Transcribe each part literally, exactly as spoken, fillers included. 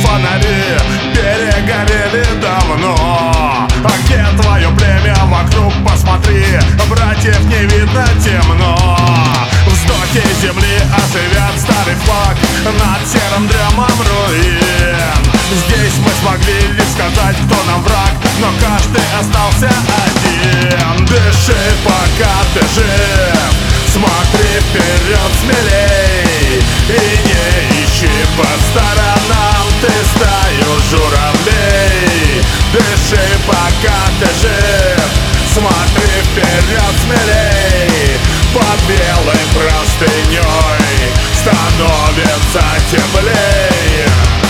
фонари перегорели давно. А где твое племя? Вокруг посмотри, братьев не видно, темно. Вздохи земли оживят старый флаг над серым дремом руин. Здесь мы смогли лишь сказать, кто нам враг, но каждый остался один. Дыши, пока ты жив, смотри вперед смелей и не ищи по сторонам ты стаю журавлей. Дыши, пока ты жив, смотри вперед смелей. Под белой простыней становится теплей.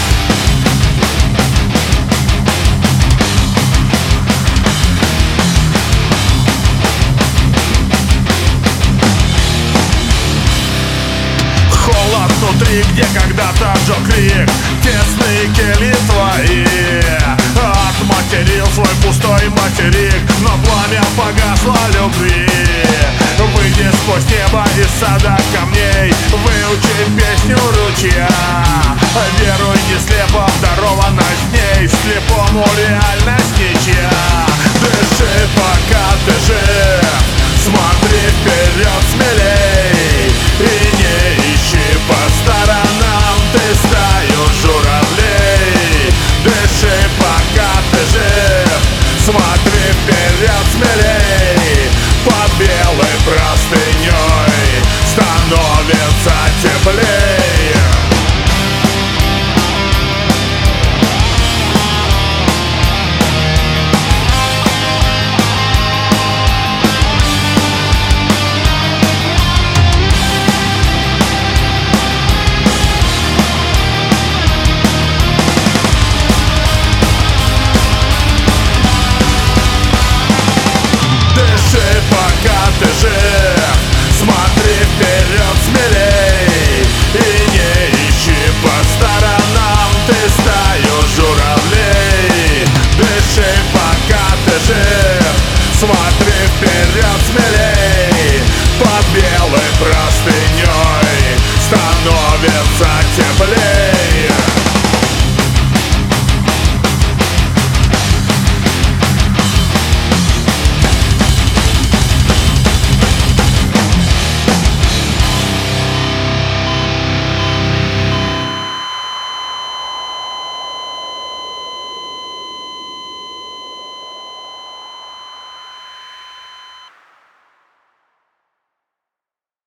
Холод внутри, где когда-то жег крик, тесные кельи твои. Отматерил свой пустой материк, но пламя погасло любви. Выйди сквозь небо из сада камней, выучи песню ручья. Веруй не слепо в дарованность дней, слепому реальность ничья. Дыши, пока ты жив, смотри вперед смелей и не ищи по сторонам ты стаю журавлей. Дыши, пока ты жив, смотри вперед смелей. Под белой простыней становится теплей. Дыши, пока ты жив,